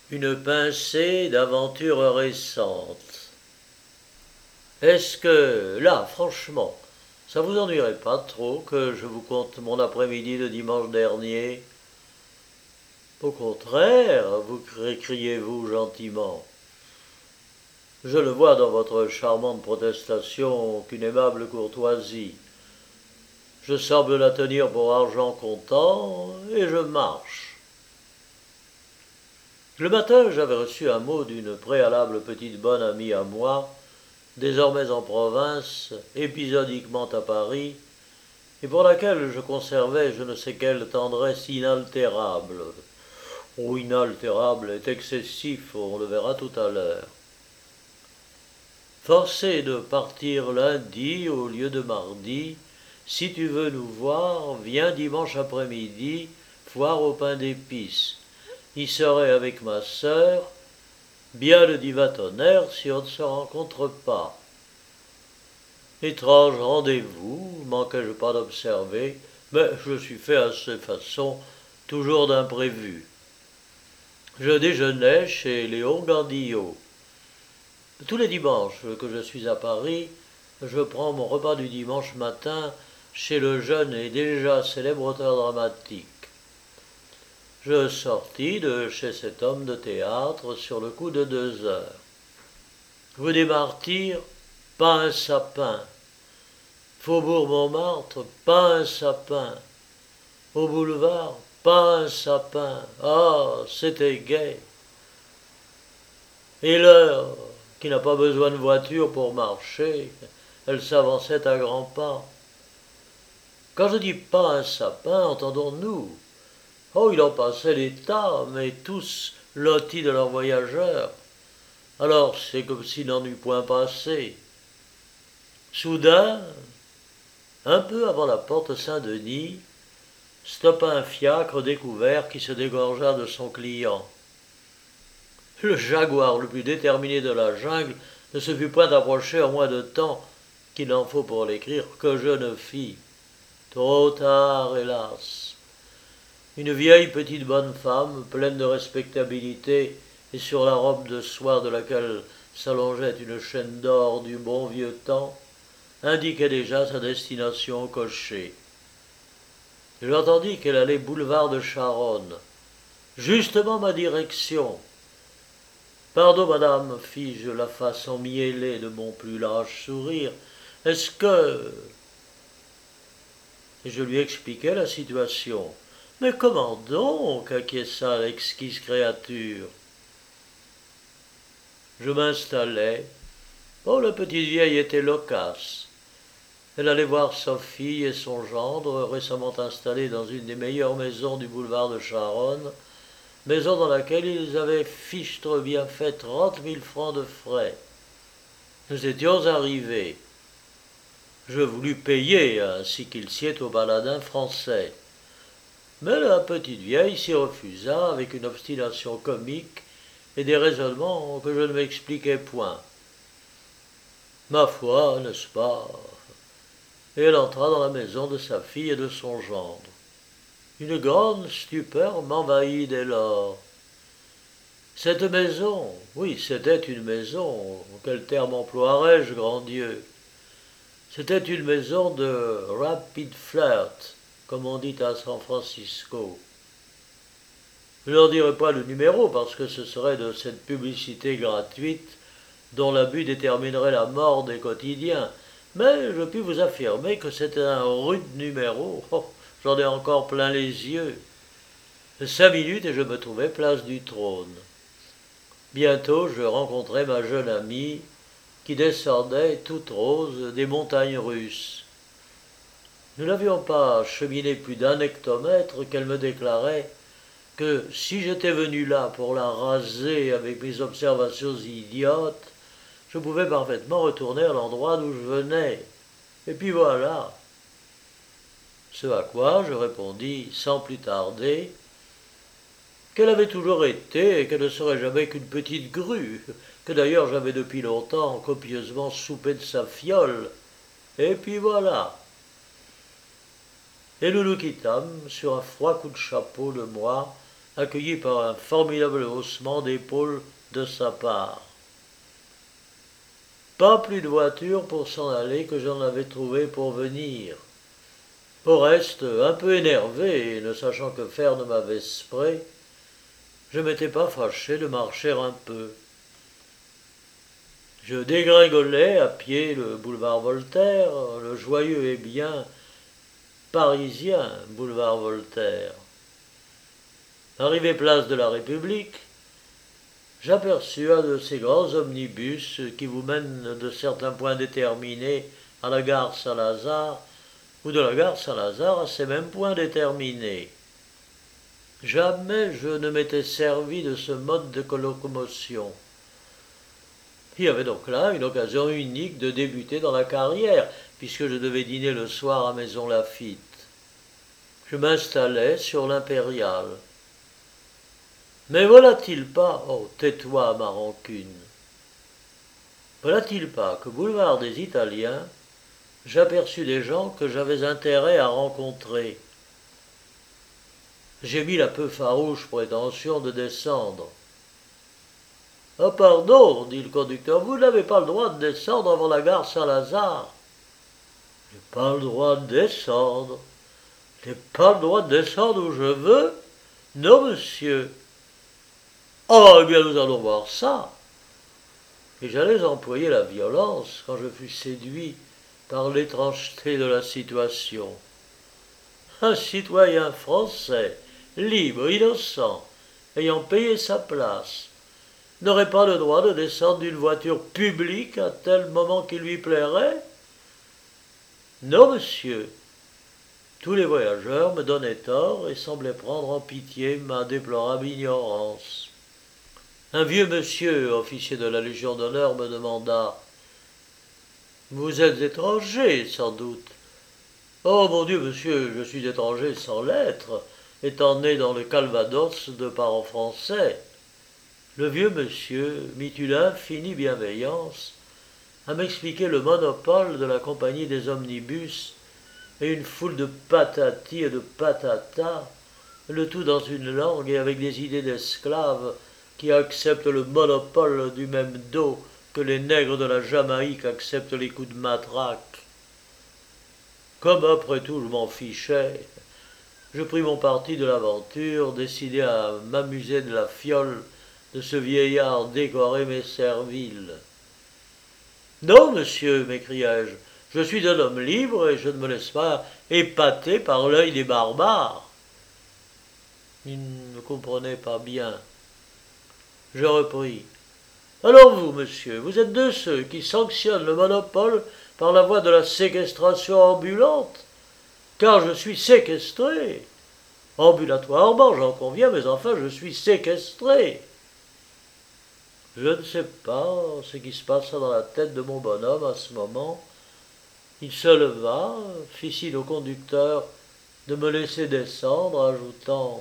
Une pincée d'aventures récentes. Est-ce que, là, franchement, ça vous ennuierait pas trop que je vous conte mon après-midi de dimanche dernier? Au contraire, vous criez-vous gentiment. Je le vois dans votre charmante protestation qu'une aimable courtoisie. Je semble la tenir pour argent comptant et je marche. Le matin, j'avais reçu un mot d'une préalable petite bonne amie à moi, désormais en province, épisodiquement à Paris, et pour laquelle je conservais je ne sais quelle tendresse inaltérable. Oh, inaltérable est excessif, on le verra tout à l'heure. Forcé de partir lundi au lieu de mardi, si tu veux nous voir, viens dimanche après-midi, foire au pain d'épices. Y serai avec ma sœur, bien le diva tonnerre si on ne se rencontre pas. Étrange rendez-vous, manquais-je pas d'observer, mais je suis fait à ces façons, toujours d'imprévu. Je déjeunais chez Léon Gandillot. Tous les dimanches que je suis à Paris, je prends mon repas du dimanche matin chez le jeune et déjà célèbre auteur dramatique. Je sortis de chez cet homme de théâtre sur le coup de 2 heures. Rue des Martyrs, pas un sapin. Faubourg Montmartre, pas un sapin. Au boulevard, pas un sapin. Ah, c'était gai. Et l'heure, qui n'a pas besoin de voiture pour marcher, elle s'avançait à grands pas. Quand je dis pas un sapin, entendons-nous. Oh, il en passait des tas, mais tous lotis de leurs voyageurs. Alors c'est comme s'il n'en eût point passé. Soudain, un peu avant la porte Saint-Denis, stoppa un fiacre découvert qui se dégorgea de son client. Le jaguar le plus déterminé de la jungle ne se fut point approché en moins de temps qu'il en faut pour l'écrire que je ne fis. Trop tard, hélas. Une vieille petite bonne femme, pleine de respectabilité, et sur la robe de soie de laquelle s'allongeait une chaîne d'or du bon vieux temps, indiquait déjà sa destination au cocher. J'entendis qu'elle allait boulevard de Charonne. Justement ma direction. Pardon, madame, fis-je, la face emmiellée de mon plus lâche sourire. Est-ce que... Et je lui expliquai la situation. Mais comment donc acquiesça l'exquise créature. Je m'installai. Oh, la petite vieille était loquace. Elle allait voir sa fille et son gendre, récemment installés dans une des meilleures maisons du boulevard de Charonne, maison dans laquelle ils avaient fichtre bien fait 30 000 francs de frais. Nous étions arrivés. Je voulus payer, ainsi qu'il sied au baladin français. Mais la petite vieille s'y refusa avec une obstination comique et des raisonnements que je ne m'expliquais point. Ma foi, n'est-ce pas? Et elle entra dans la maison de sa fille et de son gendre. Une grande stupeur m'envahit dès lors. Cette maison, oui, c'était une maison, quel terme emploierais-je, grand Dieu? C'était une maison de rapid flirt, comme on dit à San Francisco. Je n'en dirai pas le numéro parce que ce serait de cette publicité gratuite dont l'abus déterminerait la mort des quotidiens, mais je puis vous affirmer que c'était un rude numéro. Oh, j'en ai encore plein les yeux. 5 minutes et je me trouvais place du trône. Bientôt je rencontrai ma jeune amie qui descendait toute rose des montagnes russes. Nous n'avions pas cheminé plus d'1 hectomètre qu'elle me déclarait que si j'étais venu là pour la raser avec mes observations idiotes, je pouvais parfaitement retourner à l'endroit d'où je venais. Et puis voilà. Ce à quoi je répondis sans plus tarder qu'elle avait toujours été et qu'elle ne serait jamais qu'une petite grue, que d'ailleurs j'avais depuis longtemps copieusement soupé de sa fiole. Et puis voilà. Et nous nous quittâmes sur un froid coup de chapeau de moi, accueilli par un formidable haussement d'épaule de sa part. Pas plus de voiture pour s'en aller que j'en avais trouvé pour venir. Au reste, un peu énervé et ne sachant que faire de ma vesprée, je m'étais pas fâché de marcher un peu. Je dégringolais à pied le boulevard Voltaire, le joyeux et bien parisien boulevard Voltaire. Arrivé place de la République, j'aperçus un de ces grands omnibus qui vous mènent de certains points déterminés à la gare Saint-Lazare ou de la gare Saint-Lazare à ces mêmes points déterminés. Jamais je ne m'étais servi de ce mode de locomotion. Il y avait donc là une occasion unique de débuter dans la carrière, puisque je devais dîner le soir à Maison Lafitte. Je m'installai sur l'Impériale. Mais voilà-t-il pas, oh tais-toi ma rancune, voilà-t-il pas que boulevard des Italiens, j'aperçus des gens que j'avais intérêt à rencontrer. J'ai mis la peu farouche prétention de descendre. « Ah pardon, dit le conducteur, vous n'avez pas le droit de descendre avant la gare Saint-Lazare. »« J'ai pas le droit de descendre. J'ai pas le droit de descendre où je veux. Non, monsieur. Oh, eh bien, nous allons voir ça. » Et j'allais employer la violence quand je fus séduit par l'étrangeté de la situation. Un citoyen français, libre, innocent, ayant payé sa place, n'aurait pas le droit de descendre d'une voiture publique à tel moment qu'il lui plairait? Non, monsieur. Tous les voyageurs me donnaient tort et semblaient prendre en pitié ma déplorable ignorance. Un vieux monsieur, officier de la Légion d'honneur, me demanda « Vous êtes étranger, sans doute ?»« Oh, mon Dieu, monsieur, je suis étranger sans l'être, étant né dans le Calvados de parents français. » Le vieux monsieur mit une infinie bienveillance à m'expliquer le monopole de la compagnie des omnibus et une foule de patatis et de patatas, le tout dans une langue et avec des idées d'esclaves qui acceptent le monopole du même dos que les nègres de la Jamaïque acceptent les coups de matraque. Comme après tout je m'en fichais, je pris mon parti de l'aventure, décidé à m'amuser de la fiole de ce vieillard décoré mais servile. « Non, monsieur, m'écriai-je, je suis un homme libre et je ne me laisse pas épater par l'œil des barbares. » Il ne comprenait pas bien. Je repris. « Alors vous, monsieur, vous êtes de ceux qui sanctionnent le monopole par la voie de la séquestration ambulante, car je suis séquestré. Ambulatoirement, j'en conviens, mais enfin, je suis séquestré. » Je ne sais pas ce qui se passa dans la tête de mon bonhomme à ce moment. Il se leva, fit signe au conducteur de me laisser descendre, ajoutant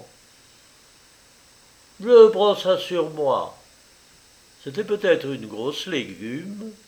« Je prends ça sur moi. C'était peut-être une grosse légume,